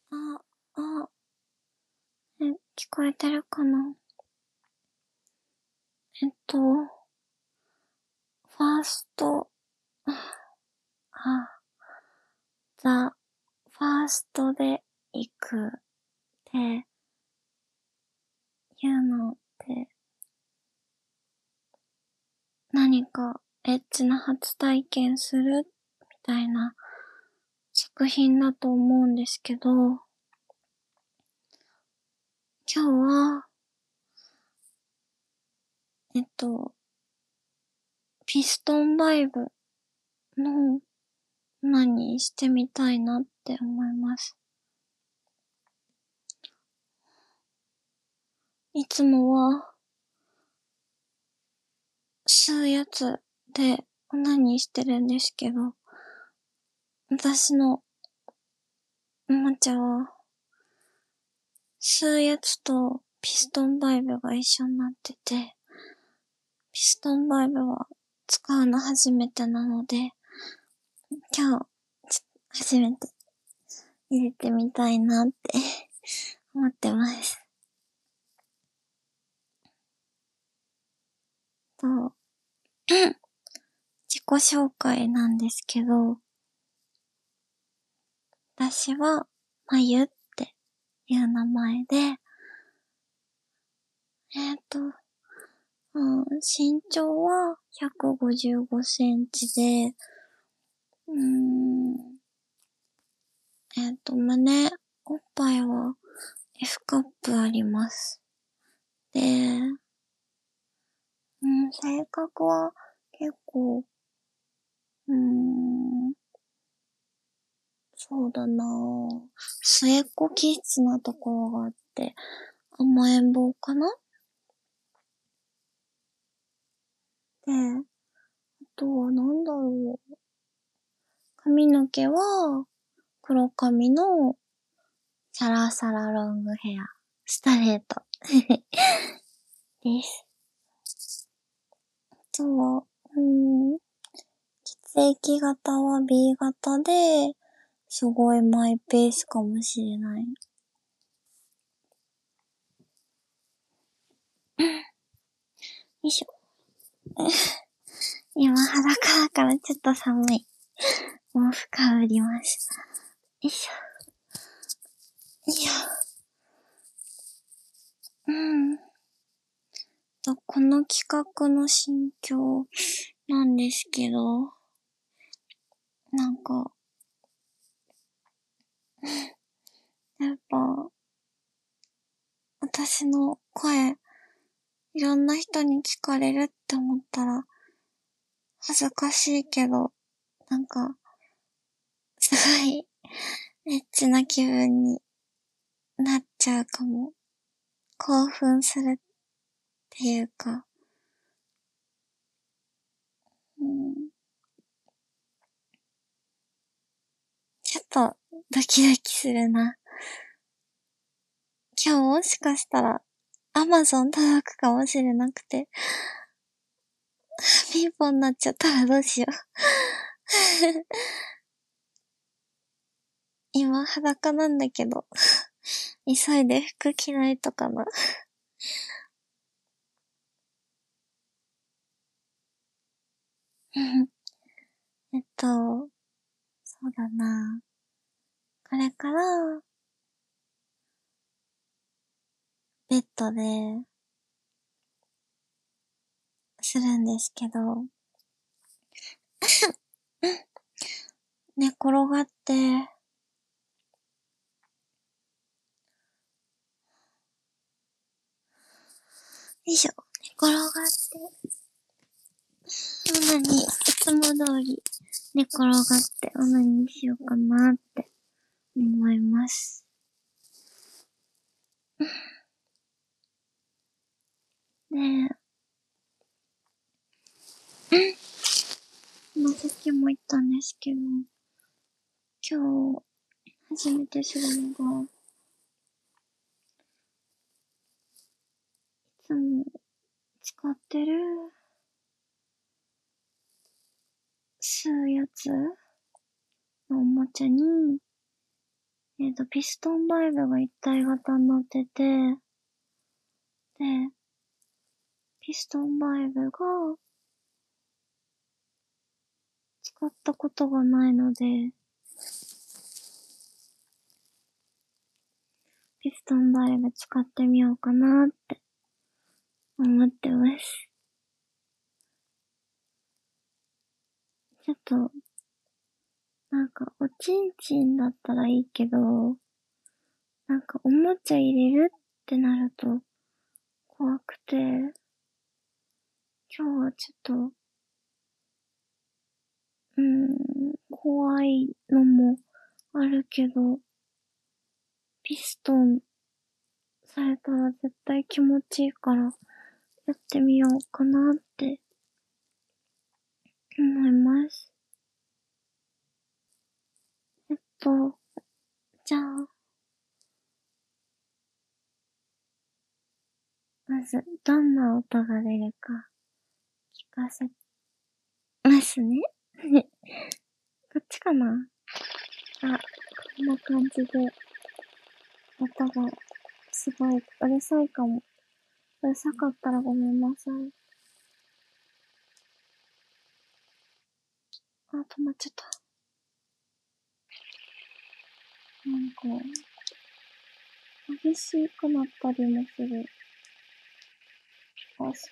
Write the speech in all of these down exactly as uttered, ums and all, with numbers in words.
あ、あ、え、聞こえてるかな？えっと、ファースト、あ、ザ・ファーストで行くっていうのって、何かエッチな初体験するみたいな作品だと思うんですけど、今日は、えっと、ピストンバイブの何してみたいなって思います。いつもは、吸うやつで何してるんですけど、私のおもちゃは、吸うやつとピストンバイブが一緒になってて、ピストンバイブは使うの初めてなので、今日、初めて入れてみたいなって思ってます。と、自己紹介なんですけど、私は、まゆっていう名前で、えっと、うん、身長はひゃくごじゅうごセンチで、うーん、えっと、胸、おっぱいは F カップあります。で、うん、性格は結構、うーん、そうだなぁ。末っ子気質なところがあって、甘えん坊かな。で、あとはなんだろう。髪の毛は、黒髪の、サラサラロングヘア、ストレートです。あとは、うーん、血液型は B 型で、すごいマイペースかもしれない。よいしょ。今裸だからちょっと寒い。毛布かぶります。よいしょ。いや。うん。と、この企画の心境なんですけど、なんか、やっぱ、私の声、いろんな人に聞かれるって思ったら、恥ずかしいけど、なんか、すごい、エッチな気分になっちゃうかも。興奮するっていうか、うん、ちょっとドキドキするな。今日もしかしたら、アマゾン届くかもしれなくて、ピンポンになっちゃったらどうしよう。今裸なんだけど、急いで服着ないとかな。えっと、そうだな。これから、ベッドで、するんですけど、寝転がって、よいしょ、寝転がって、オナニー、いつも通り、寝転がってオナニーしようかなって思います。で、まあ、さっきも言ったんですけど、今日、初めてするのが、いつも使ってる、吸うやつのおもちゃに、 えっと、ピストンバイブが一体型になってて、で、ピストンバイブが、使ったことがないので、ピストンバイブ使ってみようかなって思ってます。ちょっと、なんか、おちんちんだったらいいけど、なんか、おもちゃ入れるってなると、怖くて、今日はちょっと、うーん、怖いのもあるけど、ピストンされたら絶対気持ちいいから、やってみようかなって思います。えっと、じゃあ、まず、どんな音が出るか聞かせますね。こっちかなあ、こんな感じで、音がすごいうるさいかも。うるさかったらごめんなさい。あ、止まっちゃった。なんか、激しくなったりもする。あ、そう。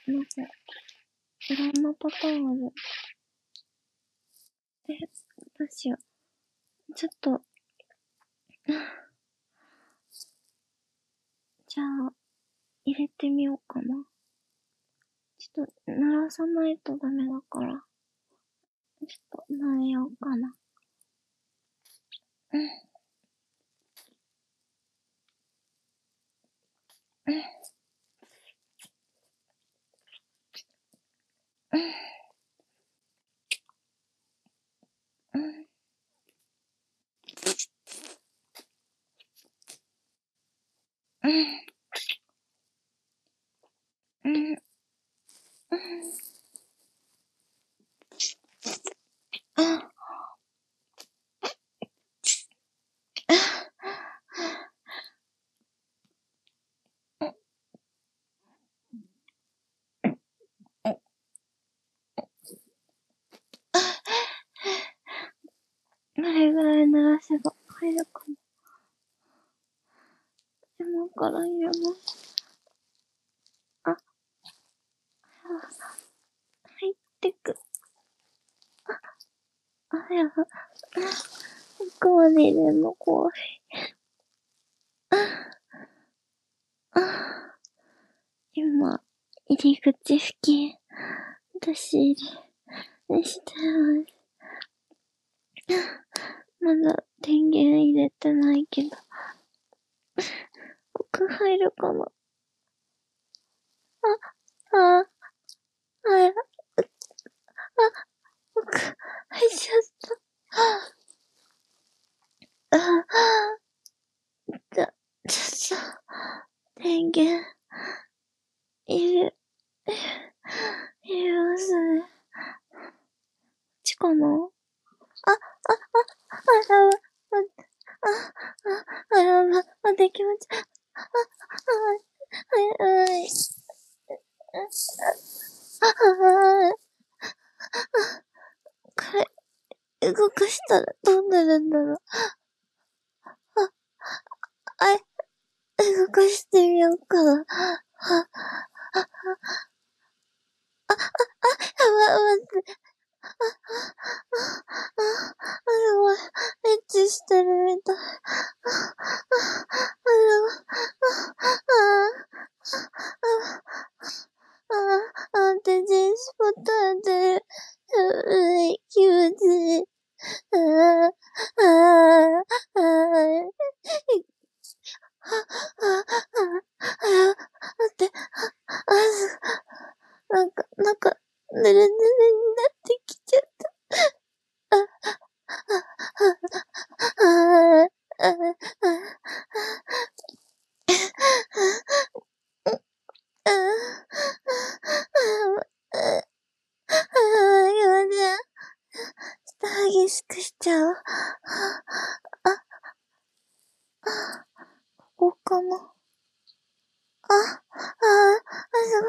なんか、いろんなパターンある。え、どうしよう。ちょっと、じゃあ、入れてみようかな。ちょっと、鳴らさないとダメだから。ちょっと、鳴れようかな。うん。うん。うん。うん。うん。うん。うん。どれぐらい鳴らせば入るかな。今から入れます。あ、入ってく。あ、やば。奥まで入れるの怖い。今、入り口付近、出し入れしてます。まだ電源入れてないけど。奥入るかな。あ、あ、あ、あ、奥、入っちゃった。あ、じゃ、ちょっと、電源、入れ、入れますね。こっちかな。あ、あ、あ、あら、あ、あ、あら、ま、あ、できました。あ、はい、はい、はい。あ、はい。これ、動かしたらどうなるんだろう。あ、あ、動かしてみようかな。あ、やばい、待って。あ、あ、あ、あ、すごい。エッチしてるみたい。あ、あ、あ、すごい。あ、あ、あ、あ、で、ジンスポット当てる。うい、気持ちいい。あ、あ、あ、あ、あ、あ、あ、待って、あ、す、なんか、なんか、ぬるぬるになってきちゃった。あ、あ、あ、あ、あ、あ、やだ。激しくしちゃう。あ、 かな。あ、あ、あ、す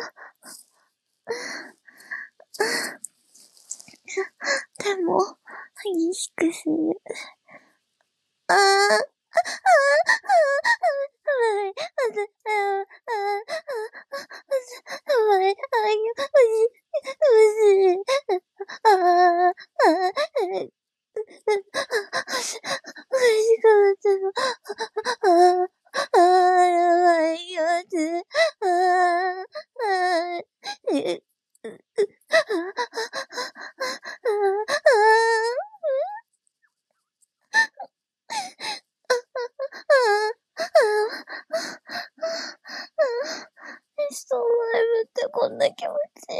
ごい。でも、激しくする。あー、あー、あー、あー、ミストライブってこんな気持ちいいの？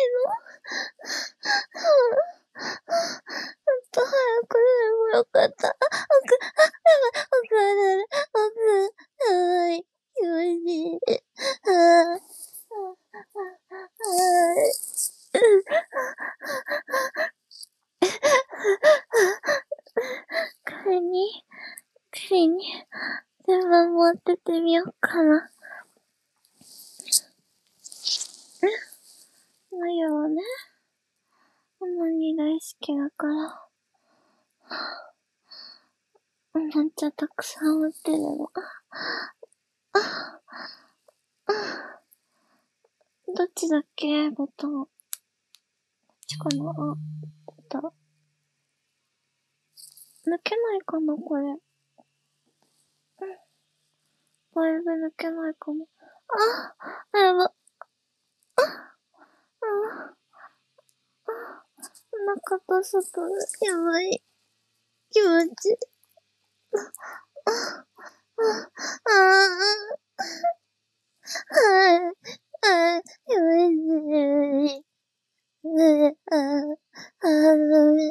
もっと早くでもよかった。奥、あ、やばい、奥ある、奥、やばい、気持ちいい。あー、あー、これに、これに、全部持ってってみようかな。眉はね、こんなに大好きだから。めっちゃたくさん持ってるの。どっちだっけボタン。こっちかな。あ、だ。抜けないかなこれ。うん。バイブ抜けないかな。あ、あ、やば。あ、あ、あ、中と外で、やばい。気持ちいい。あ、あ、あ、あ、あ、あ、気持ちいい。あ、あ、あ、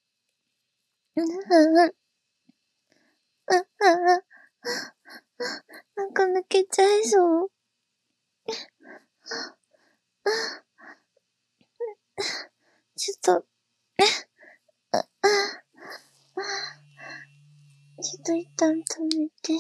あ、あ、なんか抜けちゃいそう。ちょっと、ちょっと一旦止めて。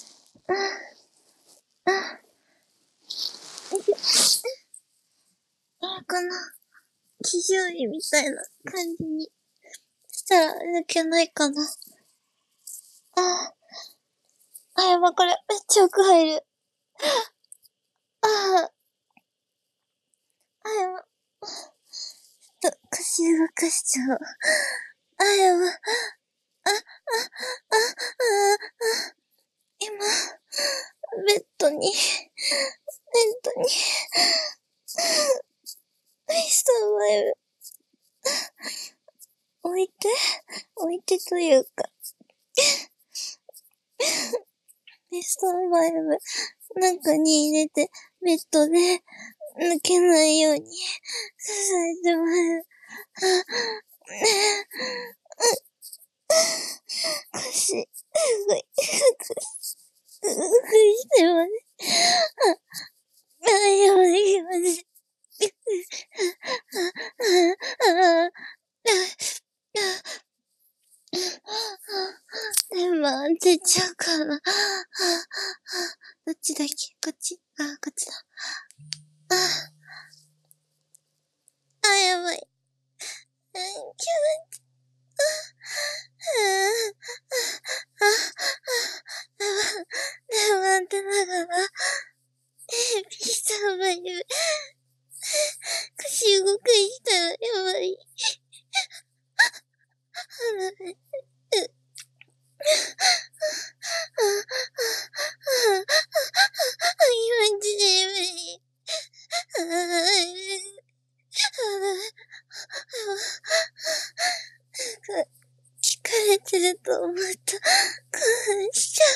あれかな、非常位みたいな感じにしたら抜けないかな。あ、あ、やば、これ、めっちゃ奥入る。あ、あ、やば。ちょっと、腰動かしちゃう。あ、やば。あ、あ、あ、あ、あ、今、ベッドに、ベッドに、ミスターマイル、置いて、置いてというか、ミスターマイル、中に入れて、ベッドで、抜けないように、支えてもらう。腰、すごい、うぐしてます。あ、やばい、やばい。でも、出ちゃうかな。どっちだっけこっちあ、こっちだ。あ、あ、やばい。気持ちいい。でも、待ってながら、ピーさんがいる。腰動かしたらやばい。気持ちいい。聞かれてると思った。興奮しちゃ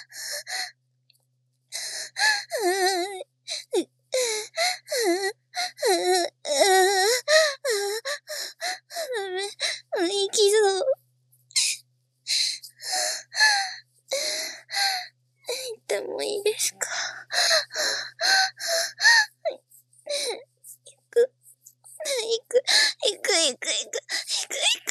う。ダメ。行きそう。行ってもいいですか？行く。行く。行く、行く、行く。行く、行く。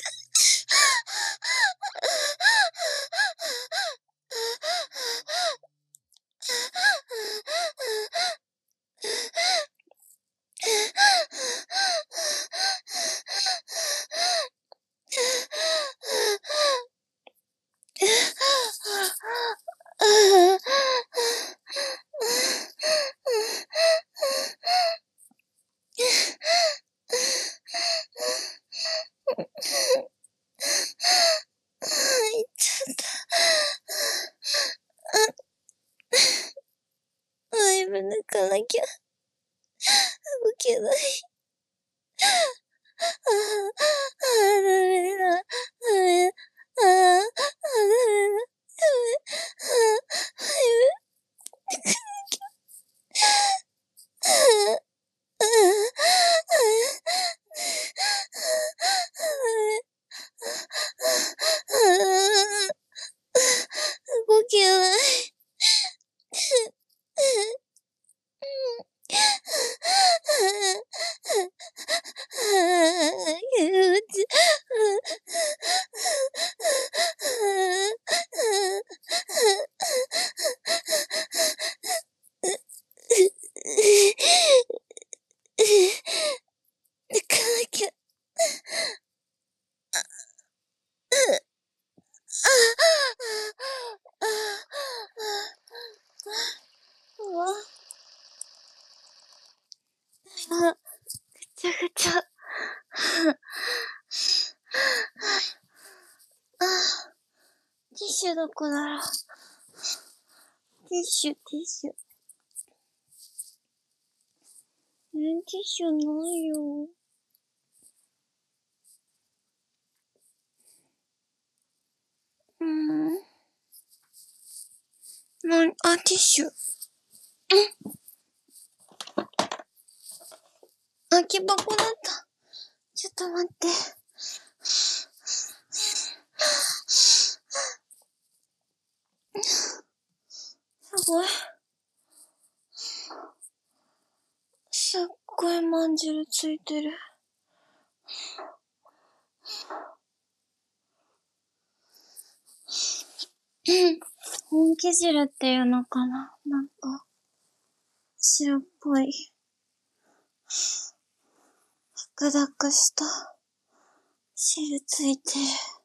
部抜かなきゃ。動けない。ああ、ああ、ダメだ。ダメだ。ああ、ああ、ダメだ。ダメ。ああ、早く抜かなきゃ。ああ、ああ、ああ、動けない。気持ち。抜かなきゃ。うわ。あ、ぐちゃぐちゃ。あ、ティッシュどこだろう。ティッシュ、ティッシュ。え、ティッシュないよ。うーん。なに、あ、ティッシュ。空き箱だった。ちょっと待って。すごい。すっごいまんじるついてる。本気汁っていうのかな、なんか、白っぽい。ダクダクした汁ついてる。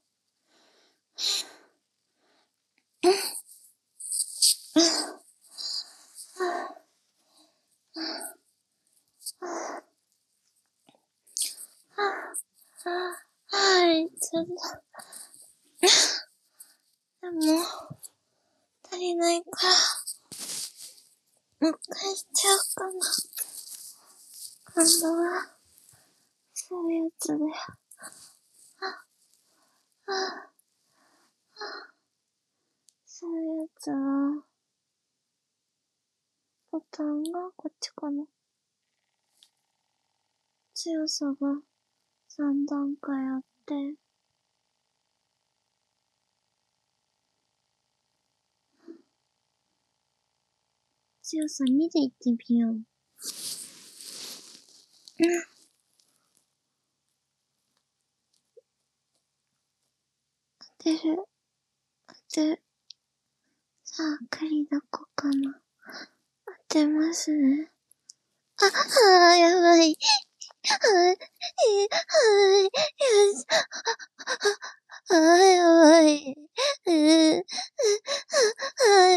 はい、ちょっと。でも、足りないから、もう一回しちゃおうかな。今度は、そういうやつで。そういうやつは、ボタンがこっちかな。強さがさん段階あって、強さにでいってみよう。当てる。当て、さあ、栗どこかな。当てますね。あ、あー、やばい。はい、はい、よし。あ、やばい。うー、はい、はい、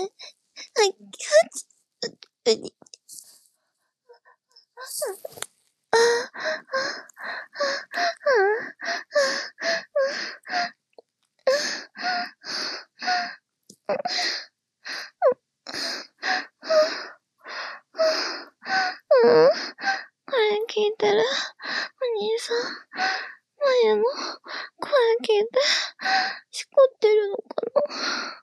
うに。あ、うん、これ聞いたら、お兄さん、前の声聞いて、しこってるのかな。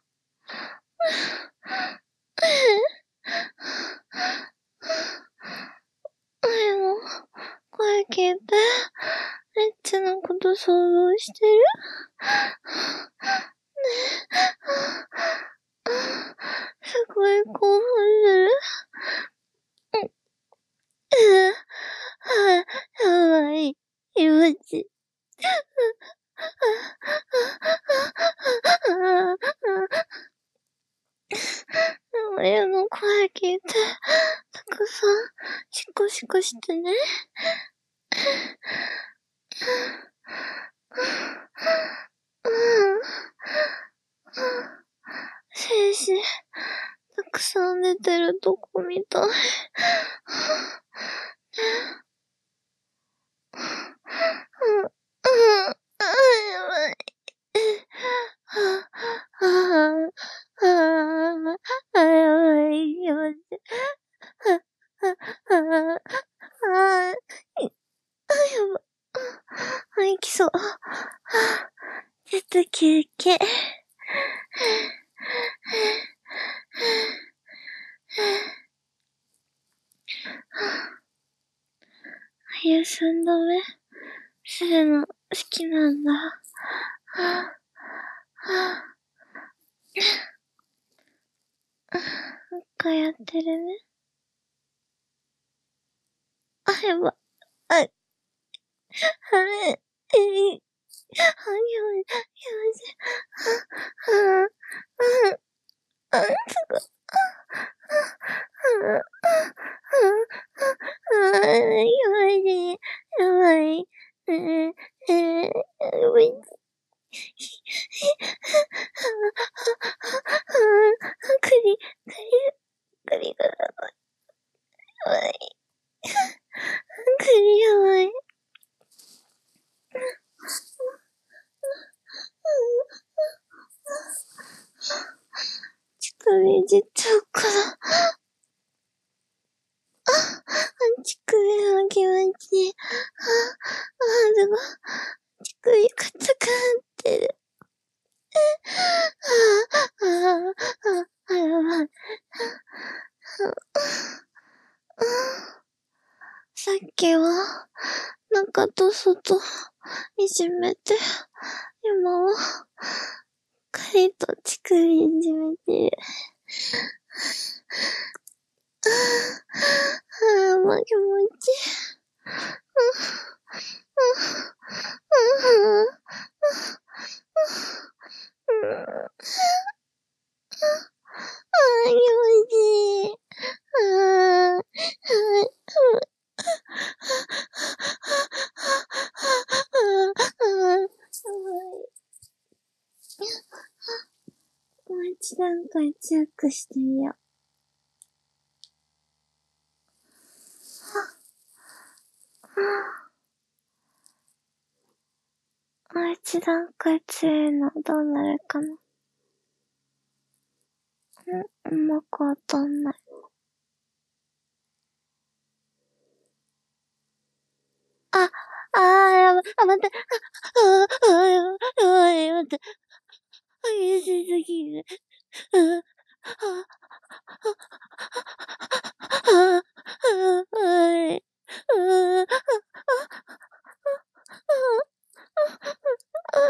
前の声聞いて、エッチなこと想像してる？すごい興奮する。はぁ、やばい。気持ち。親の声聞いて、たくさん、シコシコしてね。精子、たくさん出てるとこみたい。うん、うん、ああ、やばい。はあ、はあ、はあ、やばい、気持ち。は休憩。あゆ寸止めするの好きなんだ。なんかやってるね。あ、やば。あ、はい。えー、あ、やばい。やばい。あ、あ、あ、すごい。あ、あ、やばいね。やばい。えー、えー、やばい。クリ、クリ、クリがやばい。クリやばい。乳首出ちゃうから。あ、乳首の気持ちいい。あ、あ、すごい。乳首硬くなってる。あ、あ、あ、あ、やばい。さっきは、中と外、いじめて、今は、カリと乳首いじめてる。ああ、もう気持ちいい。ああ、気持ちいい。ああ、もう一段階強くしてみよう。もう一段階強いのどうなるかな。ん、うまくわかんない。あ、あー、やば、あ、待って、あ、あ、あ、やば、やばい、待って。あ、優しすぎる。あ、あ、あ、あ、はい。あ、あ、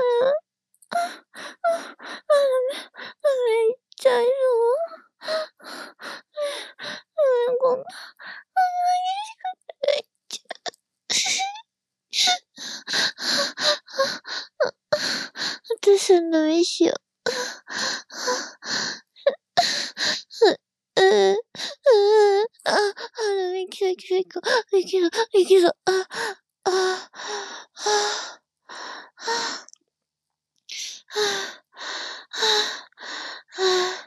めっちゃいいよ。うん、こんな、めっちゃ、私の飯を。うん、うん、あ、あ、ミキサキサキ、ミキサ、ミキサ、あ、あ、はあ、はあ、は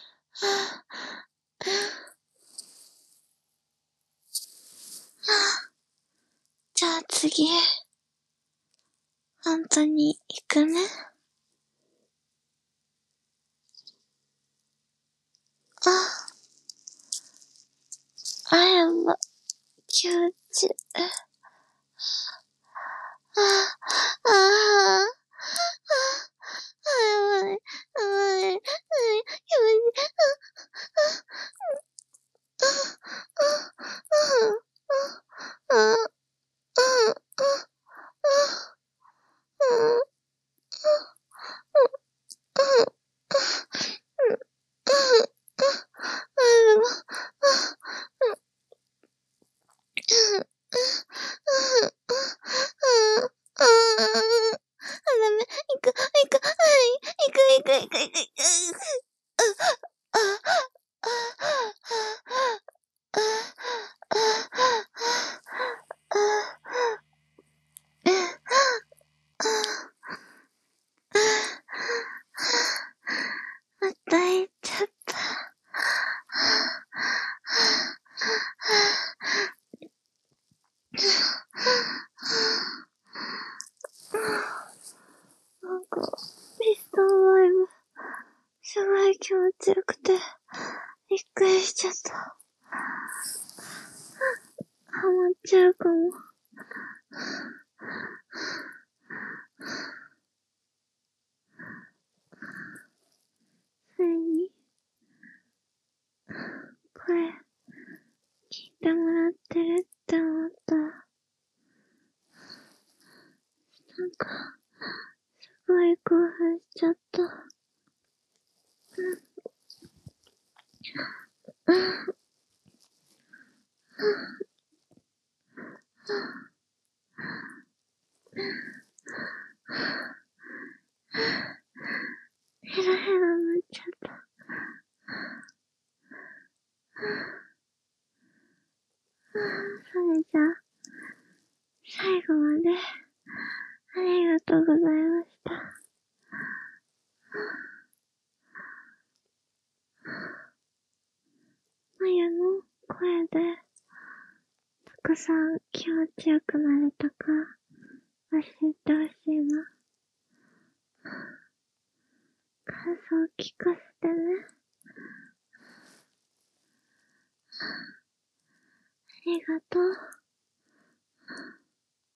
あ、じゃあ次、本当に行くね。あ、あ、やば、気持ちいい。あ、あ、あ、あ、やばい、やばい、やばい、やばい、あ、あ、あ、あ、行く、行く、はい、行く、行く、行く、行く、行く、あ、あ、あ、また行っちゃった。なんか、ミスターライブ、すごい気持ちよくて、びっくりしちゃった。ハマっちゃうかも。 いに、声、聞いてもらってるって思ったら、なんか、すごい興奮しちゃった。ヘラヘラになっちゃった。それじゃあ、最後まで、ありがとうございました。まゆの声で、たくさん気持ちよくなれたか、教えてほしいな。感想聞かせてね。ありがとう。